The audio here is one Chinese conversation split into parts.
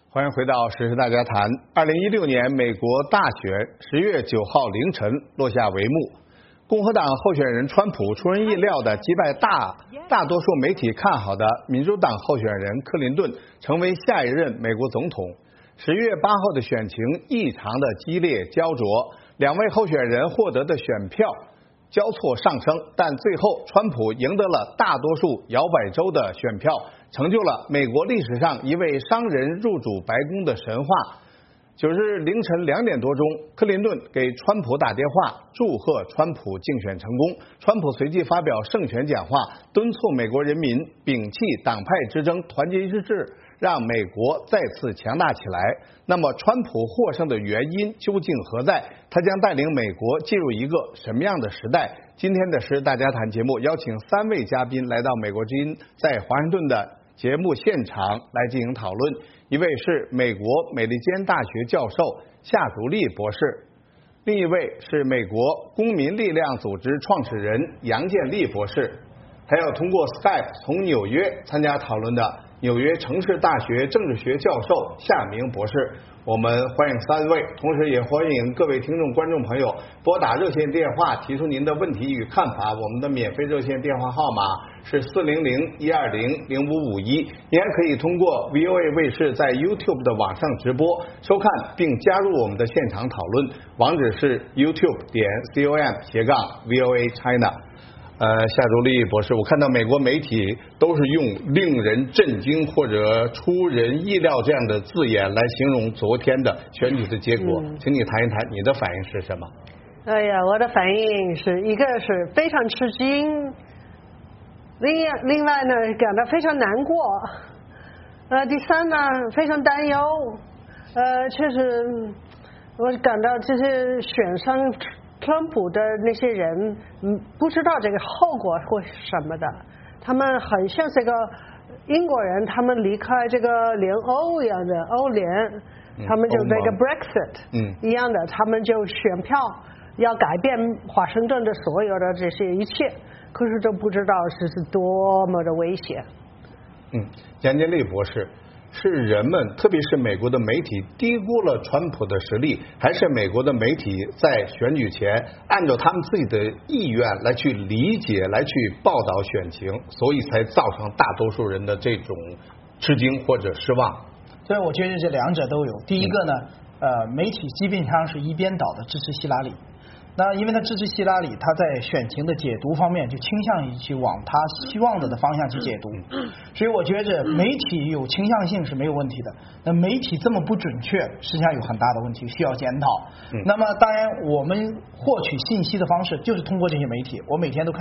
欢迎回到时事大家谈。2016年美国大选10月9号凌晨落下帷幕，共和党候选人川普出人意料的击败大多数媒体看好的民主党候选人克林顿，成为下一任美国总统。10月8号的选情异常的激烈焦灼，两位候选人获得的选票交错上升，但最后川普赢得了大多数摇摆州的选票，成就了美国历史上一位商人入主白宫的神话。9日凌晨2点多钟，克林顿给川普打电话，祝贺川普竞选成功。川普随即发表胜选讲话，敦促美国人民摒弃党派之争，团结一致，让美国再次强大起来。那么川普获胜的原因究竟何在？他将带领美国进入一个什么样的时代？今天的时事大家谈节目邀请3位嘉宾来到美国之音在华盛顿的节目现场来进行讨论。一位是美国美利坚大学教授夏竹立博士，另一位是美国公民力量组织创始人杨建立博士，还有通过 Skype 从纽约参加讨论的纽约城市大学政治学教授夏明博士。我们欢迎3位，同时也欢迎各位听众观众朋友拨打热线电话提出您的问题与看法。我们的免费热线电话号码是400-120-0551，您还可以通过 VOA 卫视在 YouTube 的网上直播收看并加入我们的现场讨论，网址是 youtube.com/VOA China。夏竹立博士，我看到美国媒体都是用令人震惊或者出人意料这样的字眼来形容昨天的选举的结果，请你谈一谈你的反应是什么？ 哎呀，我的反应是一个是非常吃惊，另外呢感到非常难过，第三呢非常担忧，确实我感到这些选上川普的那些人不知道这个后果会是什么的，他们很像这个英国人，他们离开这个联欧一样的欧联，他们就那个 Brexit 一样的，他们就选票要改变华盛顿的所有的这些一切，可是都不知道是多么的危险。 杨建立博士，是人们特别是美国的媒体低估了川普的实力，还是美国的媒体在选举前按照他们自己的意愿来去理解来去报道选情，所以才造成大多数人的这种吃惊或者失望？ 所以我觉得这两者都有。第一个呢，媒体基本上是一边倒的支持希拉里，那因为他支持希拉里，他在选情的解读方面就倾向于去往他希望的方向去解读，所以我觉着媒体有倾向性是没有问题的，那媒体这么不准确实际上有很大的问题需要检讨。那么当然我们获取信息的方式就是通过这些媒体，我每天都看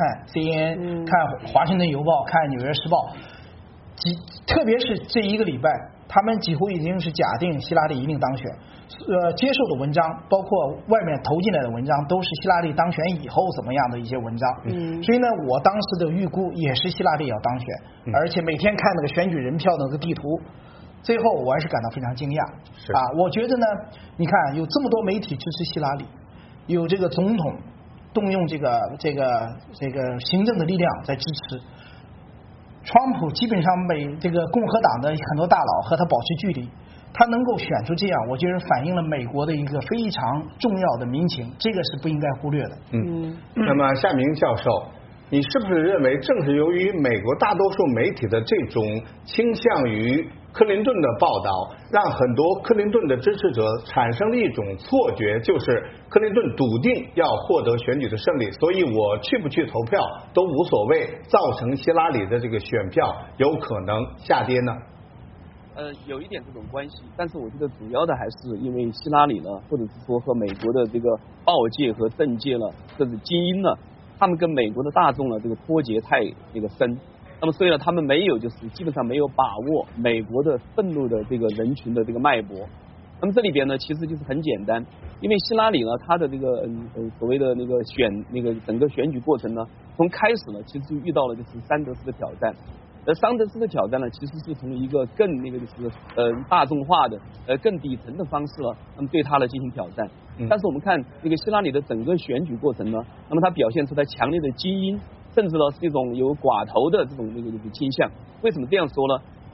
CNN 看华盛顿邮报看纽约时报，特别是这一个礼拜他们几乎已经是假定希拉里一定当选，接受的文章包括外面投进来的文章都是希拉里当选以后怎么样的一些文章，所以呢我当时的预估也是希拉里要当选，而且每天看那个选举人票的那个地图，最后我还是感到非常惊讶我觉得呢，你看有这么多媒体支持希拉里，有这个总统动用这个行政的力量在支持川普，基本上这个共和党的很多大佬和他保持距离，他能够选出这样，我觉得反映了美国的一个非常重要的民情，这个是不应该忽略的。 那么夏明教授，你是不是认为正是由于美国大多数媒体的这种倾向于克林顿的报道，让很多克林顿的支持者产生了一种错觉，就是克林顿笃定要获得选举的胜利，所以我去不去投票都无所谓，造成希拉里的这个选票有可能下跌呢？ 有一点这种关系，但是我觉得主要的还是因为希拉里呢，或者是说和美国的这个报界和政界呢，甚至精英呢，他们跟美国的大众呢这个脱节太深，那么所以呢他们没有基本上没有把握美国的愤怒的这个人群的这个脉搏。那么这里边呢其实就是很简单，因为希拉里呢他的这个所谓的整个选举过程呢，从开始呢其实就遇到了桑德斯的挑战。而桑德斯的挑战呢，其实是从一个更大众化的更底层的方式呢，那么对他来进行挑战。但是我们看希拉里的整个选举过程呢，那么他表现出来强烈的精英，甚至呢是一种有寡头的这种倾向。为什么这样说呢？因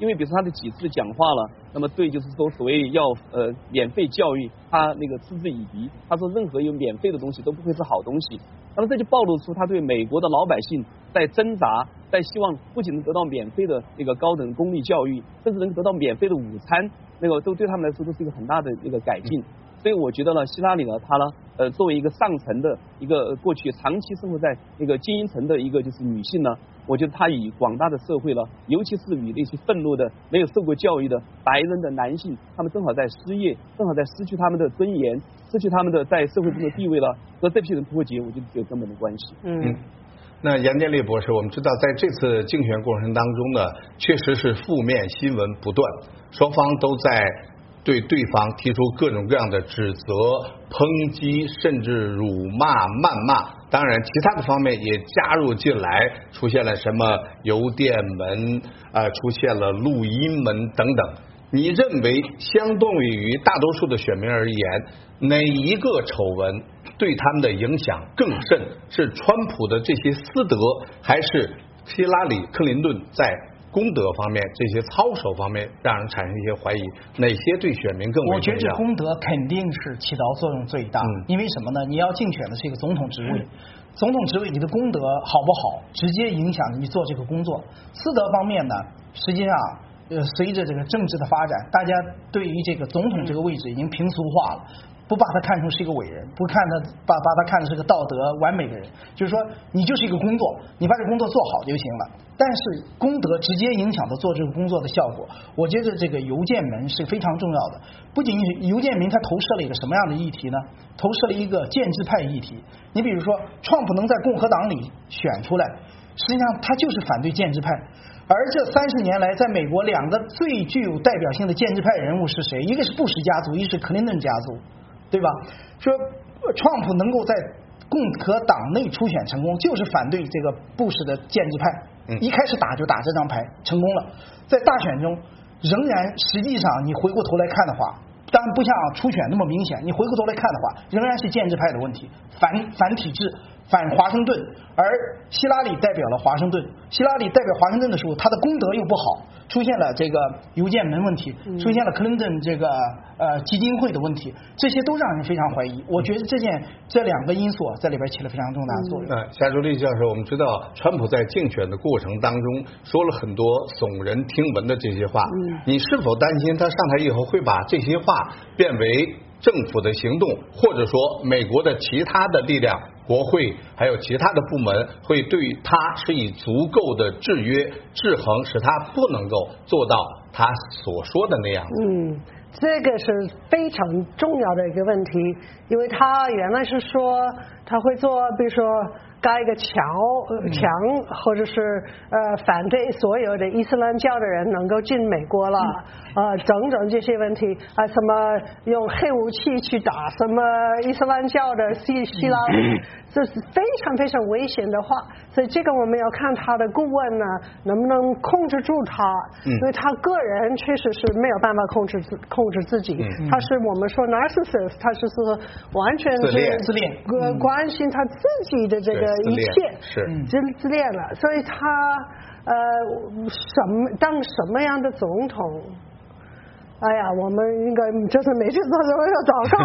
因为比如说他的几次讲话了，那么对就是说所谓要免费教育，他那个嗤之以鼻，他说任何有免费的东西都不会是好东西。那么这就暴露出他对美国的老百姓在挣扎，在希望不仅能得到免费的那个高等公立教育，甚至能得到免费的午餐，那个都对他们来说都是一个很大的那个改进。所以我觉得呢，希拉里呢，她呢，作为一个上层的一个过去长期生活在那个精英层的一个就是女性呢，我觉得她与广大的社会了，尤其是与那些愤怒的、没有受过教育的白人的男性，他们正好在失业，正好在失去他们的尊严，失去他们的在社会中的地位了，和这批人脱节，我觉得是有根本的关系。 那杨建立博士，我们知道在这次竞选过程当中呢，确实是负面新闻不断，双方都在对对方提出各种各样的指责、抨击，甚至辱骂、谩骂。当然，其他的方面也加入进来，出现了什么邮电门出现了录音门等等。你认为，相对于大多数的选民而言，哪一个丑闻对他们的影响更甚？是川普的这些私德，还是希拉里、克林顿在公德方面这些操守方面让人产生一些怀疑？哪些对选民更为重要？ 我觉得这公德肯定是起到作用最大，因为什么呢？你要竞选的是一个总统职位，总统职位你的公德好不好，直接影响你做这个工作。私德方面呢，实际上随着这个政治的发展，大家对于这个总统这个位置已经平俗化了，不把他看成是一个伟人，不看他把他看成是个道德完美的人，就是说你就是一个工作，你把这个工作做好就行了。但是公德直接影响到做这个工作的效果，我觉得这个邮件门是非常重要的。不仅是邮件门，它投射了一个什么样的议题呢？投射了一个建制派议题。你比如说，川普能在共和党里选出来，实际上他就是反对建制派。而这30年来，在美国两个最具有代表性的建制派人物是谁？一个是布什家族，一个是克林顿家族，对吧？说川普能够在共和党内初选成功，就是反对这个布什的建制派。一开始打就打这张牌，成功了。在大选中，仍然实际上你回过头来看的话，当然不像初选那么明显，你回过头来看的话，仍然是建制派的问题，反体制。反华盛顿，而希拉里代表了华盛顿。希拉里代表华盛顿的时候，他的公德又不好，出现了这个邮件门问题，出现了克林顿这个基金会的问题，这些都让人非常怀疑。我觉得这两个因素在里边起了非常重大的作用。 夏朱立教授，我们知道川普在竞选的过程当中说了很多耸人听闻的这些话，你是否担心他上台以后会把这些话变为政府的行动，或者说美国的其他的力量，国会还有其他的部门会对他施以足够的制约制衡，使他不能够做到他所说的那样子？ 这个是非常重要的一个问题，因为他原来是说他会做，比如说盖一个墙，或者是反对所有的伊斯兰教的人能够进美国了，等等这些问题什么用黑武器去打什么伊斯兰教的希拉里，这是非常非常危险的话，所以这个我们要看他的顾问呢能不能控制住他，因为他个人确实是没有办法控制自己，他是我们说 narcissist， 他是完全是自恋， 关心他自己的这个一切，自恋了，所以他当什么样的总统？哎呀，我们应该就是每次都要祷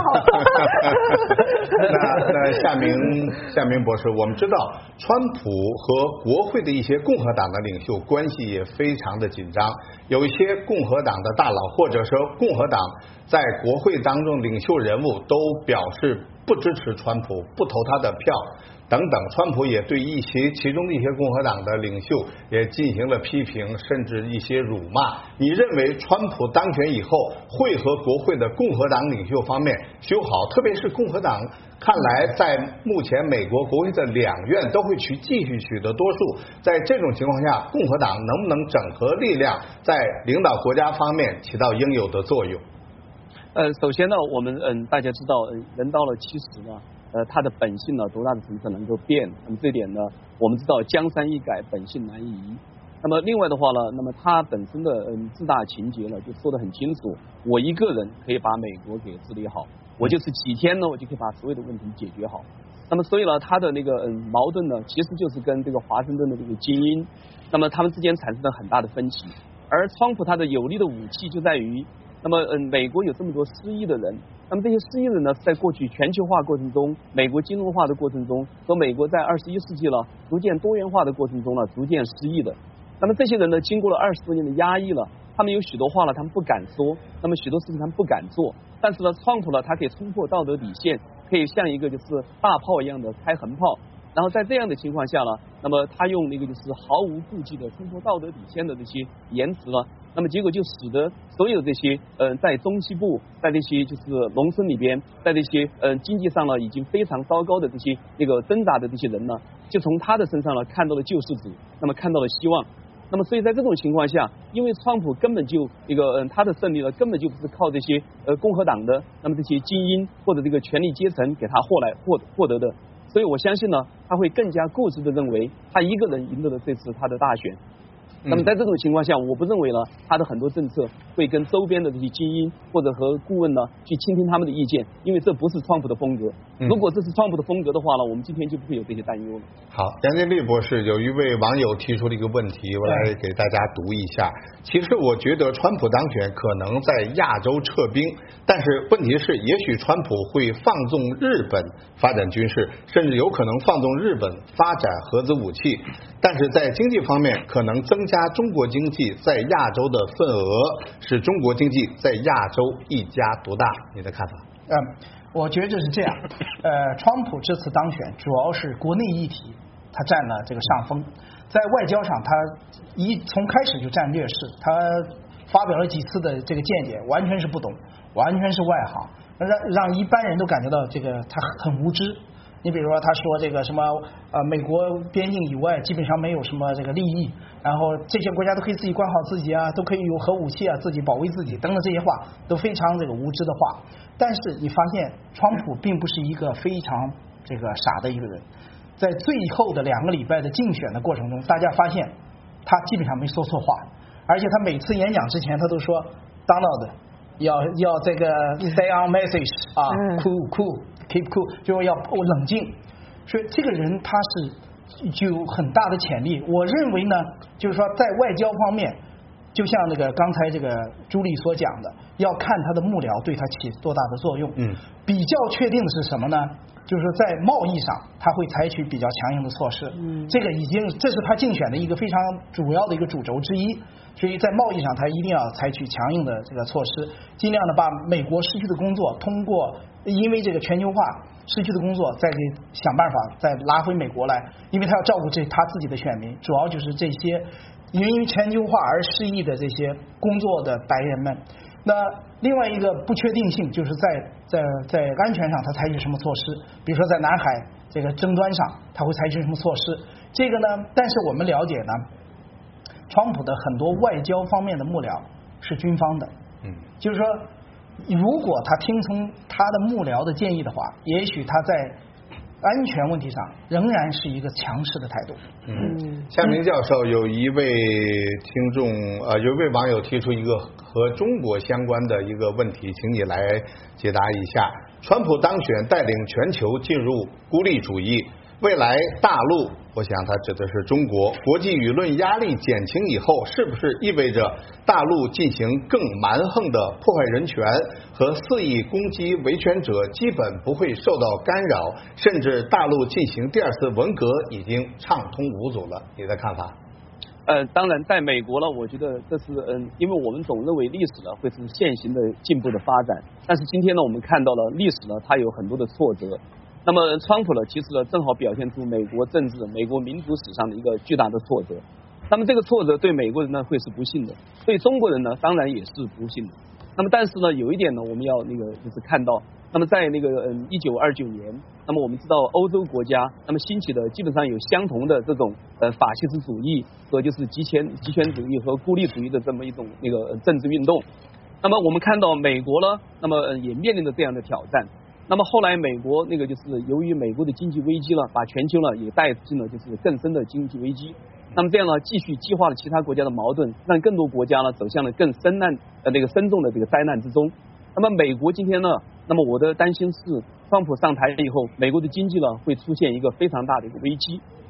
那告。 夏明博士，我们知道川普和国会的一些共和党的领袖关系也非常的紧张，有一些共和党的大佬或者说共和党在国会当中领袖人物都表示不支持川普，不投他的票等等。川普也对其中的一些共和党的领袖也进行了批评，甚至一些辱骂。你认为川普当选以后会和国会的共和党领袖方面修好？特别是共和党看来在目前美国国会的2院都会继续取得多数，在这种情况下，共和党能不能整合力量，在领导国家方面起到应有的作用？ 首先呢，我们大家知道，人到了70呢，他的本性呢，多大的程度能够变？那么这点呢，我们知道江山易改，本性难移。那么另外的话呢，那么他本身的自大情节呢，就说得很清楚，我一个人可以把美国给治理好，我就是几天呢，我就可以把所有的问题解决好。那么所以呢，他的那个矛盾呢，其实就是跟这个华盛顿的这个精英，那么他们之间产生了很大的分歧。 而川普他的有力的武器就在于，那么美国有这么多失意的人，那么这些失意人呢，是在过去全球化过程中、美国金融化的过程中和美国在21世纪了逐渐多元化的过程中呢，逐渐失意的。那么这些人呢，经过了20多年的压抑了，他们有许多话呢，他们不敢说，那么许多事情他们不敢做。但是呢，川普呢，他可以冲破道德底线，可以像一个就是大炮一样的开横炮。然后在这样的情况下呢，那么他用那个就是毫无顾忌的冲破道德底线的这些言辞呢，那么结果就使得所有这些在中西部，在这些就是农村里边，在这些经济上呢已经非常糟糕的这些那个挣扎的这些人呢，就从他的身上呢看到了救世主，那么看到了希望。那么所以在这种情况下，因为川普根本就他的胜利呢根本就不是靠这些共和党的那么这些精英或者这个权力阶层给他获得的，所以我相信呢，他会更加固执的认为他一个人赢得了这次他的大选。那么在这种情况下，我不认为呢，他的很多政策会跟周边的这些精英或者和顾问呢去倾听他们的意见，因为这不是川普的风格。如果这是川普的风格的话呢，我们今天就不会有这些担忧了。 好，杨建立博士，有一位网友提出了一个问题，我来给大家读一下。其实我觉得川普当选可能在亚洲撤兵，但是问题是，也许川普会放纵日本发展军事，甚至有可能放纵日本发展核子武器，但是在经济方面可能增加中国经济在亚洲的份额，使中国经济在亚洲一家独大。你的看法？ 我觉得这是这样。川普这次当选主要是国内议题他占了这个上风，在外交上他从开始就占劣势，他发表了几次的这个见解完全是不懂，完全是外行，让一般人都感觉到这个他很无知。你比如说他说这个什么美国边境以外基本上没有什么这个利益，然后这些国家都可以自己管好自己啊，都可以有核武器啊，自己保卫自己等等，这些话都非常这个无知的话。但是你发现川普并不是一个非常这个傻的一个人，在最后的2个礼拜的竞选的过程中，大家发现他基本上没说错话，而且他每次演讲之前他都说 Donald 要这个 stay on message 啊cool keep cool， 就是要冷静。所以这个人他是具有很大的潜力。我认为呢，就是说在外交方面，就像那个刚才这个朱莉所讲的，要看他的幕僚对他起多大的作用。比较确定的是什么呢？就是在贸易上他会采取比较强硬的措施。这个这是他竞选的一个非常主要的一个主轴之一。所以在贸易上他一定要采取强硬的这个措施，尽量的把美国失去的工作通过因为这个全球化失去的工作再给想办法再拉回美国来，因为他要照顾他自己的选民，主要就是这些因为全球化而失意的这些工作的白人们。那另外一个不确定性就是在安全上他采取什么措施，比如说在南海这个争端上他会采取什么措施，这个呢，但是我们了解呢，川普的很多外交方面的幕僚是军方的，就是说如果他听从他的幕僚的建议的话，也许他在安全问题上仍然是一个强势的态度。 夏明教授，有一位听众有一位网友提出一个和中国相关的一个问题，请你来解答一下。川普当选带领全球进入孤立主义，未来大陆，我想他指的是中国，国际舆论压力减轻以后，是不是意味着大陆进行更蛮横的破坏人权和肆意攻击维权者基本不会受到干扰，甚至大陆进行第2次文革已经畅通无阻了？你的看法？ 当然在美国呢，我觉得这是因为我们总认为历史呢会是现行的进步的发展，但是今天呢我们看到了历史呢它有很多的挫折。那么川普呢，其实呢正好表现出美国政治、美国民主史上的一个巨大的挫折。那么这个挫折对美国人呢会是不幸的，对中国人呢当然也是不幸的。那么但是呢有一点呢我们要就是看到，那么在1929年，那么我们知道欧洲国家那么兴起的基本上有相同的这种法西斯主义和就是极权主义和孤立主义的这么一种政治运动。那么我们看到美国呢，那么也面临着这样的挑战。那么后来美国就是由于美国的经济危机了，把全球呢也带进了就是更深的经济危机。那么这样呢继续激化了其他国家的矛盾，让更多国家呢走向了更深重的这个灾难之中。那么美国今天呢，那么我的担心是川普上台以后，美国的经济呢会出现一个非常大的一个危机。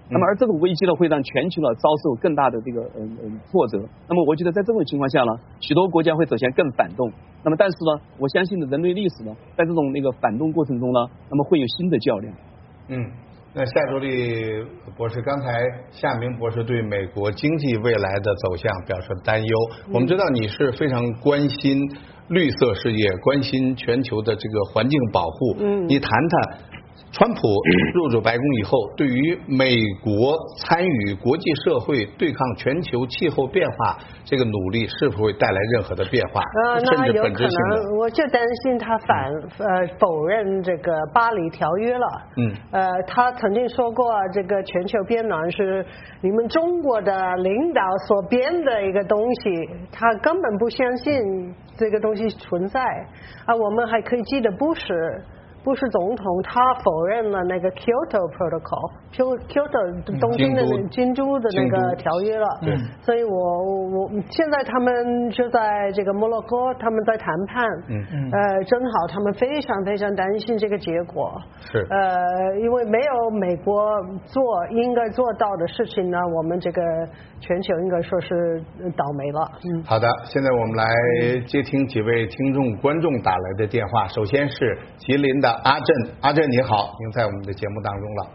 那么而这种危机呢，会让全球呢遭受更大的这个挫折。那么我觉得在这种情况下呢，许多国家会走向更反动。那么但是呢，我相信呢，人类历史呢，在这种反动过程中呢，那么会有新的较量。 那夏助理博士，刚才夏明博士对美国经济未来的走向表示担忧。我们知道你是非常关心绿色事业，关心全球的这个环境保护。你谈谈川普入主白宫以后，对于美国参与国际社会对抗全球气候变化这个努力，是否会带来任何的变化，甚至本质性的？ 那有可能，我就担心他否认这个巴黎条约了。他曾经说过，这个全球变暖是你们中国的领导所编的一个东西，他根本不相信这个东西存在。我们还可以记得布什总统他否认了那个 Kyoto Protocol，Kyoto 东京都的那个条约了。所以我现在他们就在这个摩洛哥，他们在谈判。正好他们非常非常担心这个结果。 是。 因为没有美国应该做到的事情呢，我们这个全球应该说是倒霉了。 好的，现在我们来接听几位听众观众打来的电话。首先是吉林的阿震你好，您在我们的节目当中了。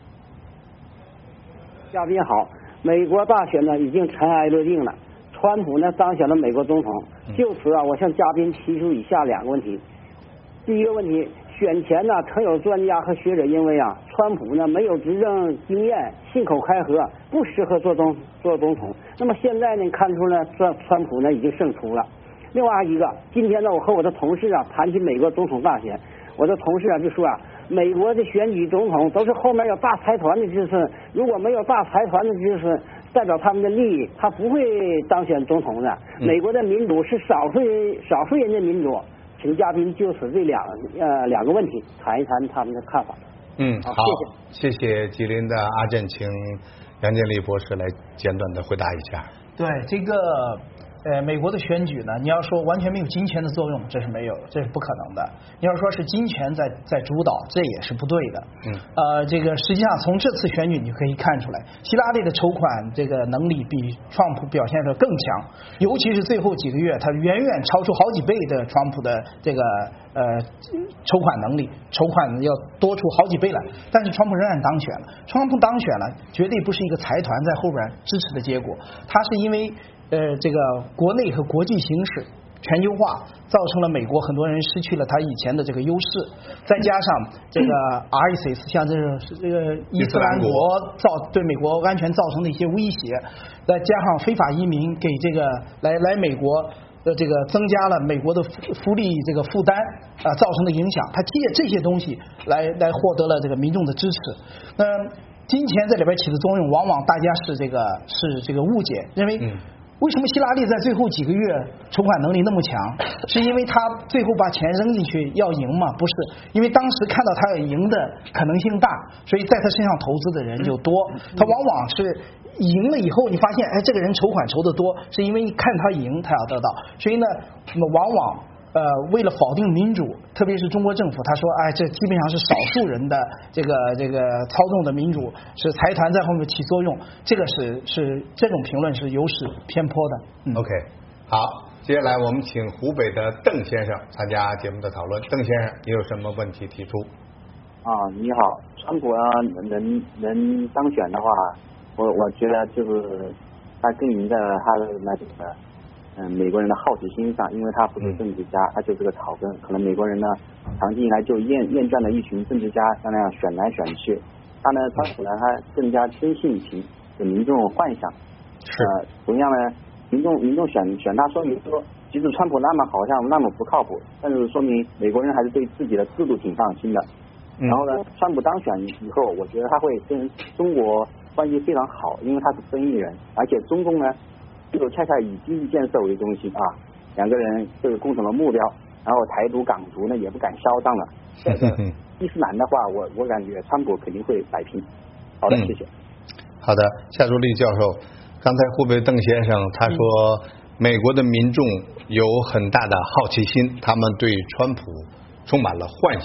嘉宾好，美国大选呢已经尘埃落定了，川普呢当选了美国总统。就此我向嘉宾提出以下2个问题。第一个问题，选前呢曾有专家和学者认为川普呢没有执政经验，信口开河，不适合做总统。那么现在呢看出呢川普呢已经胜出了。另外一个，今天呢我和我的同事谈起美国总统大选，我的同事就说美国的选举总统都是后面有大财团的支持，如果没有大财团的支持，代表他们的利益，他不会当选总统的。美国的民主是少数人的民主。请嘉宾就此这两个问题谈一谈他们的看法。 好，谢谢吉林的阿震，请杨建立博士来简短的回答一下。 对这个美国的选举呢，你要说完全没有金钱的作用，这是没有，这是不可能的。你要说是金钱在主导，这也是不对的。这个实际上从这次选举你可以看出来，希拉里的筹款这个能力比川普表现得更强，尤其是最后几个月，他远远超出好几倍的川普的这个筹款能力，筹款要多出好几倍来。但是川普仍然当选了，川普当选了，绝对不是一个财团在后边支持的结果，他是因为这个国内和国际形势全球化造成了美国很多人失去了他以前的这个优势，再加上这个 ISIS 像这个伊斯兰国对美国安全造成的一些威胁，再加上非法移民给这个来美国这个增加了美国的福利这个负担造成的影响，他借这些东西来获得了这个民众的支持。那金钱在里边起的作用，往往大家是这个误解，认为为什么希拉里在最后几个月筹款能力那么强？是因为他最后把钱扔进去要赢吗？不是，因为当时看到他要赢的可能性大，所以在他身上投资的人就多。他往往是赢了以后，你发现这个人筹款筹得多，是因为看他赢，他要得到。所以呢，往往为了否定民主，特别是中国政府，他说这基本上是少数人的这个操纵的民主，是财团在后面起作用，这个是这种评论是有失偏颇的。 OK， 好，接下来我们请湖北的邓先生参加节目的讨论。邓先生，你有什么问题提出？ 你好，川普能当选的话，我觉得就是他更赢在他的那个美国人的好奇心上，因为他不是政治家，他就是个草根。可能美国人呢，长期以来就厌倦了一群政治家像那样选来选去。川普呢，他更加真性情，给民众幻想。同样呢，民众选他，说明说，即使川普那么好像那么不靠谱，但是说明美国人还是对自己的制度挺放心的。然后呢，川普当选以后，我觉得他会跟中国关系非常好，因为他是生意人，而且中共呢。就恰恰以经济建设为中心两个人这个共同的目标，然后台独港独呢也不敢嚣张了。伊斯兰的话，我感觉川普肯定会摆平。好的，谢谢。 好的，夏助理教授，刚才湖北邓先生他说，美国的民众有很大的好奇心，他们对川普充满了幻想。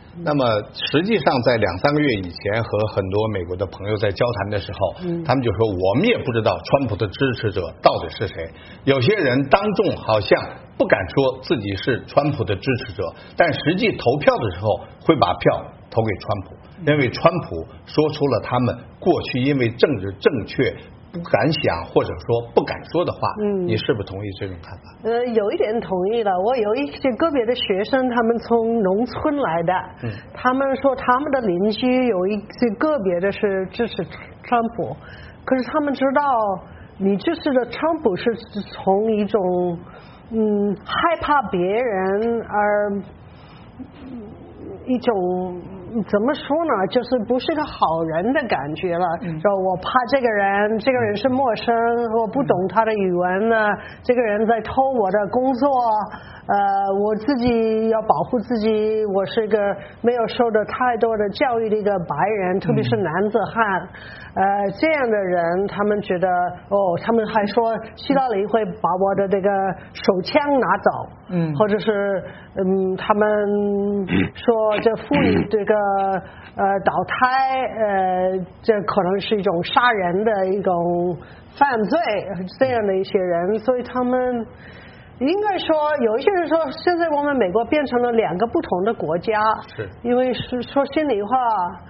那么实际上在2-3个月以前和很多美国的朋友在交谈的时候，他们就说我们也不知道川普的支持者到底是谁。有些人当众好像不敢说自己是川普的支持者，但实际投票的时候会把票投给川普，因为川普说出了他们过去因为政治正确不敢想或者说不敢说的话。你是不是同意这种看法？ 有一点同意了。我有一些个别的学生，他们从农村来的，他们说他们的邻居有一些个别的是支持川普，可是他们知道你支持的川普是从一种害怕别人而一种怎么说呢，就是不是个好人的感觉了。说我怕这个人是陌生，我不懂他的语文呢，这个人在偷我的工作，我自己要保护自己，我是一个没有受到太多的教育的一个白人，特别是男子汉。这样的人，他们觉得他们还说希拉里会把我的这个手枪拿走，或者是他们说这妇女这个倒胎，这可能是一种杀人的一种犯罪，这样的一些人，所以他们应该说有一些人说，现在我们美国变成了2个不同的国家，因为是说心里话。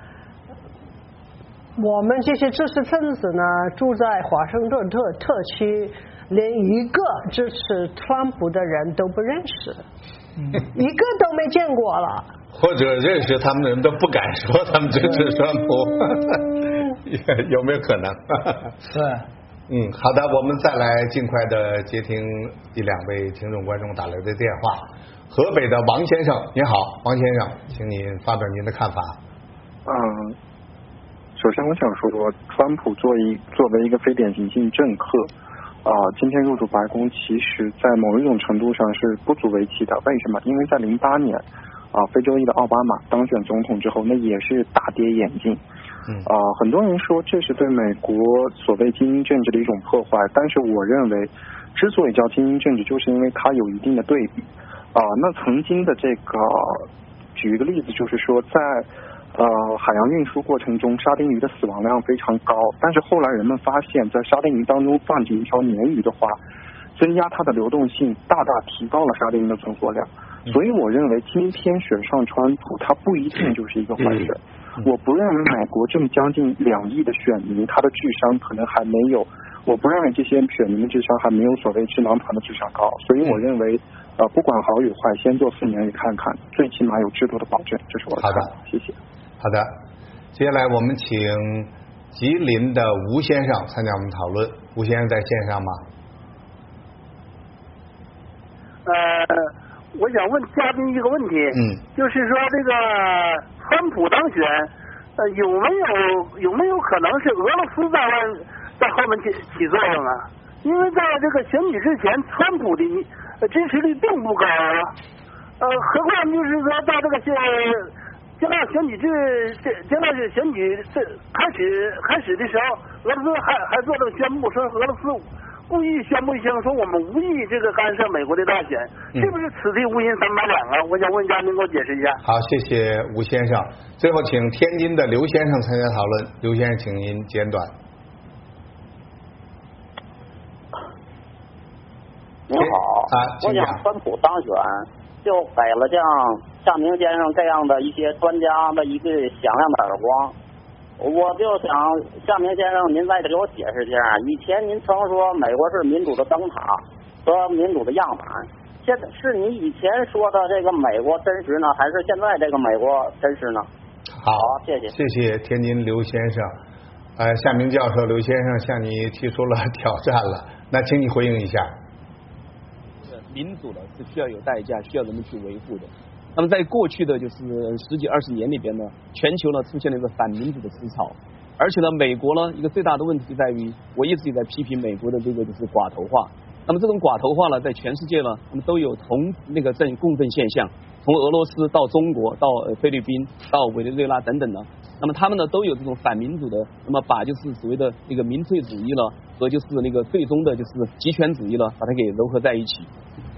我们这些知识分子呢，住在华盛顿特区，连一个支持特朗普的人都不认识，一个都没见过了。 或者认识他们的人都不敢说他们支持川普，有没有可能？ 对， 好的，我们再来尽快的接听1-2位听众观众打来的电话。河北的王先生，您好，王先生，请您发表您的看法。 首先我想说，川普作为一个非典型性政客，今天入主白宫，其实在某一种程度上是不足为奇的。为什么？因为在08年，非洲裔的奥巴马当选总统之后，那也是大跌眼镜。很多人说这是对美国所谓精英政治的一种破坏，但是我认为，之所以叫精英政治，就是因为它有一定的对比。那曾经的这个，举一个例子，就是说在海洋运输过程中，沙丁鱼的死亡量非常高，但是后来人们发现，在沙丁鱼当中放进一条鲶鱼的话，增加它的流动性，大大提高了沙丁鱼的存活量。所以我认为今天选上川普，它不一定就是一个坏事。我不认为美国这么将近2亿的选民，他的智商可能还没有，我不认为这些选民的智商还没有所谓智囊团的智商高。所以我认为，不管好与坏，先做4年也看看，最起码有制度的保证，这是我的看法。谢谢。 好的，接下来我们请吉林的吴先生参加我们讨论。吴先生在线上吗？ 我想问嘉宾一个问题，就是说这个川普当选，有没有可能是俄罗斯在后面起作用啊？因为在这个选举之前，川普的支持率并不高啊，何况就是说到这个将来选举开始的时候，俄罗斯还做这个宣布，说俄罗斯故意宣布一声，说我们无意这个干涉美国的大选，是不是此地无银三百两啊？我想问嘉宾给我解释一下。 好，谢谢吴先生。最后请天津的刘先生参加讨论。刘先生，请您简短。 您好，我想川普当选就给了像夏明先生这样的一些专家的一个响亮的耳光。我就想夏明先生，您再给我解释一下，以前您曾说美国是民主的灯塔和民主的样板，现在是你以前说的这个美国真实呢，还是现在这个美国真实呢？ 好， 谢谢。 谢谢天津刘先生。夏明教授，刘先生向你提出了挑战了，那请你回应一下。 民主呢是需要有代价，需要人们去维护的。那么在过去的就是10几20年里边呢，全球呢出现了一个反民主的思潮，而且呢，美国呢一个最大的问题在于，我一直也在批评美国的这个就是寡头化。那么这种寡头化呢，在全世界呢，那么都有同那个共振现象，从俄罗斯到中国，到菲律宾，到委内瑞拉等等呢，那么他们呢都有这种反民主的，那么把就是所谓的那个民粹主义了和就是那个最终的就是极权主义了，把它给糅合在一起。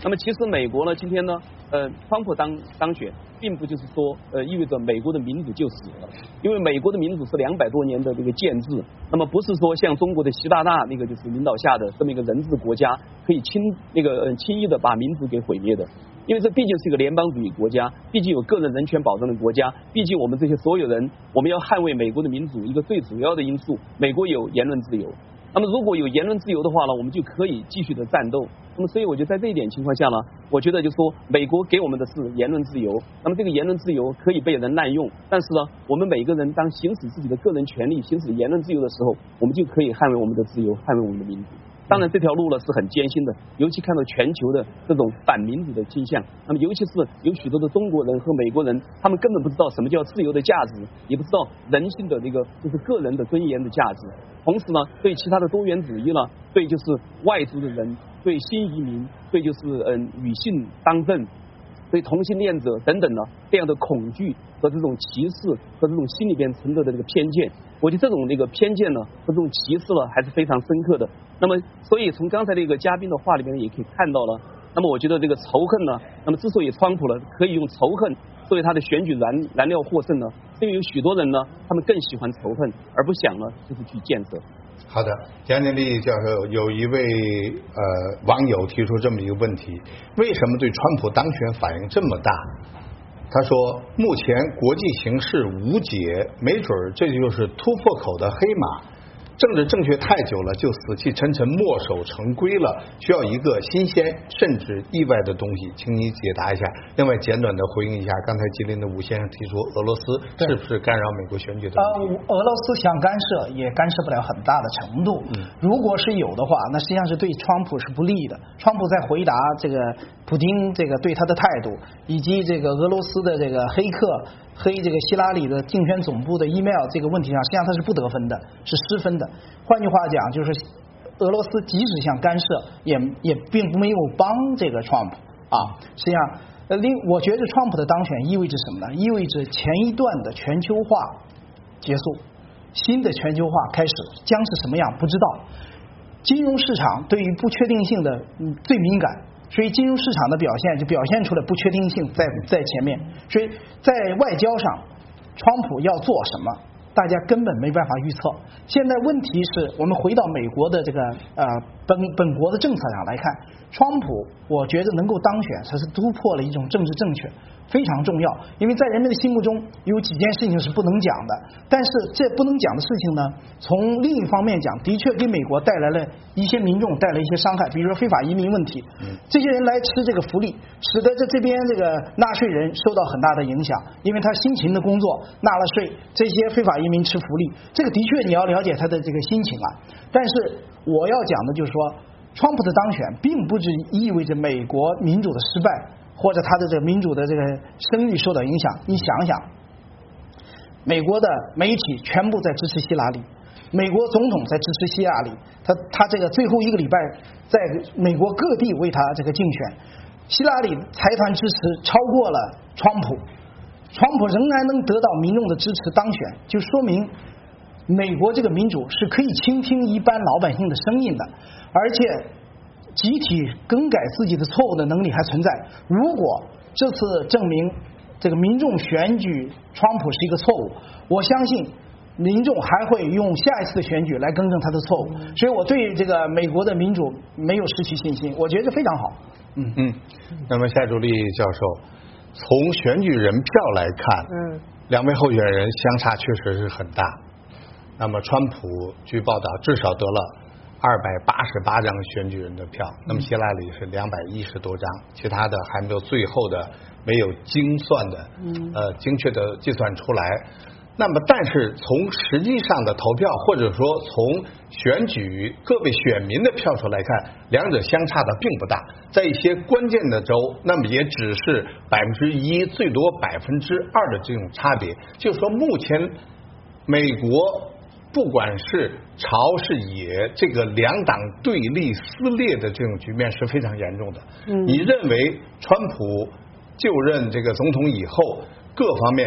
那么其实美国呢，今天呢，川普当选，并不就是说意味着美国的民主就死了，因为美国的民主是200多年的这个建制，那么不是说像中国的习大大那个就是领导下的这么一个人治国家可以轻易的把民主给毁灭的。因为这毕竟是一个联邦主义国家，毕竟有个人人权保障的国家，毕竟我们这些所有人，我们要捍卫美国的民主，一个最主要的因素，美国有言论自由。那么如果有言论自由的话呢，我们就可以继续的战斗。那么所以我觉得在这一点情况下呢，我觉得就是说美国给我们的是言论自由，那么这个言论自由可以被人滥用，但是呢，我们每个人当行使自己的个人权利、行使言论自由的时候，我们就可以捍卫我们的自由，捍卫我们的民主。当然这条路呢是很艰辛的，尤其看到全球的这种反民主的倾向，那么尤其是有许多的中国人和美国人，他们根本不知道什么叫自由的价值，也不知道人性的这个就是个人的尊严的价值。同时呢，对其他的多元主义呢，对就是外族的人，对新移民，对就是女性当政，对同性恋者等等呢这样的恐惧和这种歧视和这种心里边存在的这个偏见，我觉得这种那个偏见呢和这种歧视呢还是非常深刻的。那么所以从刚才这个嘉宾的话里面也可以看到了，那么我觉得这个仇恨呢，那么之所以川普呢可以用仇恨作为他的选举燃料获胜呢，因为有许多人呢他们更喜欢仇恨而不想呢就是去建设。 好的，杨建立教授，有一位网友提出这么一个问题，为什么对川普当选反应这么大？他说目前国际形势无解，没准这就是突破口的黑马，政治正确太久了，就死气沉沉墨守成规了，需要一个新鲜甚至意外的东西，请你解答一下。另外简短的回应一下刚才吉林的吴先生提出俄罗斯是不是干扰美国选举的问题。 俄罗斯想干涉也干涉不了很大的程度，如果是有的话，那实际上是对川普是不利的。川普在回答这个普京这个对他的态度，以及这个俄罗斯的这个黑这个希拉里的竞选总部的 email 这个问题上，实际上他是不得分的，是失分的。换句话讲，就是俄罗斯即使想干涉，也并没有帮这个川普啊。实际上，我觉得川普的当选意味着什么呢？意味着前一段的全球化结束，新的全球化开始，将是什么样不知道。金融市场对于不确定性的最敏感。所以金融市场的表现就表现出了不确定性在前面，所以在外交上，川普要做什么，大家根本没办法预测。现在问题是我们回到美国的这个本国的政策上来看，川普我觉得能够当选，才是突破了一种政治正确，非常重要。因为在人们的心目中有几件事情是不能讲的，但是这不能讲的事情呢，从另一方面讲，的确给美国带来了一些民众带来一些伤害，比如说非法移民问题，这些人来吃这个福利，使得这边这个纳税人受到很大的影响，因为他辛勤的工作纳了税，这些非法移民吃福利，这个的确你要了解他的这个心情啊。但是我要讲的就是说，川普的当选并不只意味着美国民主的失败，或者他的这个民主的这个声誉受到影响。你想想，美国的媒体全部在支持希拉里，美国总统在支持希拉里，他这个最后一个礼拜在美国各地为他这个竞选，希拉里财团支持超过了川普，川普仍然能得到民众的支持当选，就说明美国这个民主是可以倾听一般老百姓的声音的，而且集体更改自己的错误的能力还存在。如果这次证明这个民众选举川普是一个错误，我相信民众还会用下一次的选举来更正他的错误。所以我对这个美国的民主没有失去信心，我觉得非常好。 那么夏助理教授，从选举人票来看，两位候选人相差确实是很大。那么川普据报道至少得了288张选举人的票，那么希拉里是210多张，其他的还没有最后的没有精算的精确的计算出来。那么但是从实际上的投票或者说从选举各位选民的票数来看，两者相差的并不大，在一些关键的州那么也只是1%最多2%的这种差别。就是说目前美国不管是朝是野，这个两党对立撕裂的这种局面是非常严重的。你认为川普就任这个总统以后，各方面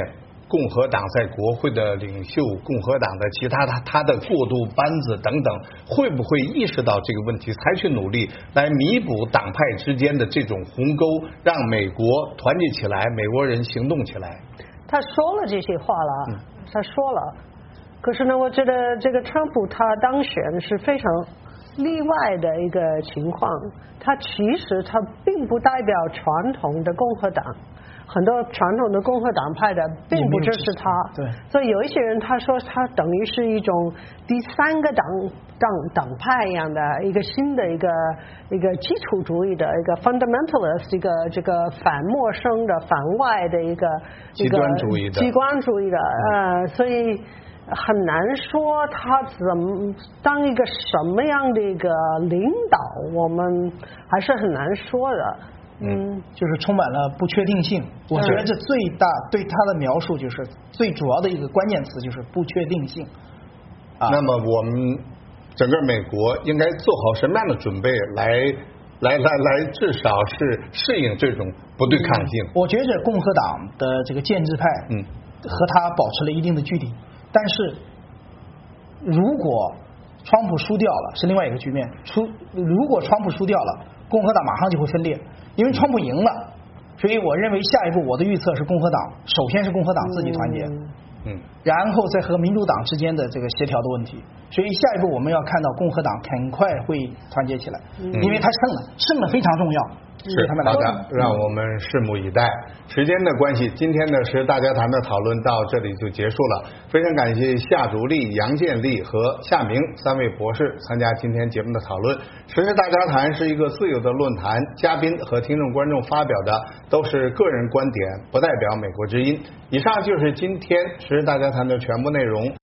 共和党在国会的领袖、共和党的其他的过渡班子等等，会不会意识到这个问题，采取努力来弥补党派之间的这种鸿沟，让美国团结起来，美国人行动起来？ 他说了这些话了，他说了。可是呢，我觉得这个川普他当选是非常例外的一个情况，他其实他并不代表传统的共和党，很多传统的共和党派的并不支持他， 对， 所以有一些人他说他等于是一种第三个党派一样的一个新的一个基础主义的一个 fundamentalist 一个这个反陌生的反外的一个极端主义的所以很难说他怎么当一个什么样的一个领导，我们还是很难说的。 就是充满了不确定性。我觉得这最大对他的描述就是最主要的一个关键词就是不确定性。 那么我们整个美国应该做好什么样的准备来至少是适应这种不对抗性？ 我觉得共和党的这个建制派和他保持了一定的距离，但是如果川普输掉了是另外一个局面，如果川普输掉了，共和党马上就会分裂，因为川普赢了，所以我认为下一步我的预测是共和党首先是共和党自己团结，然后再和民主党之间的这个协调的问题，所以下一步我们要看到共和党很快会团结起来，因为他胜了非常重要。 是，好的，让我们拭目以待。时间的关系，今天的时大家谈的讨论到这里就结束了。非常感谢夏竹丽、杨建立和夏明三位博士参加今天节目的讨论。时大家谈是一个自由的论坛，嘉宾和听众观众发表的都是个人观点，不代表美国之音。以上就是今天时大家谈的全部内容。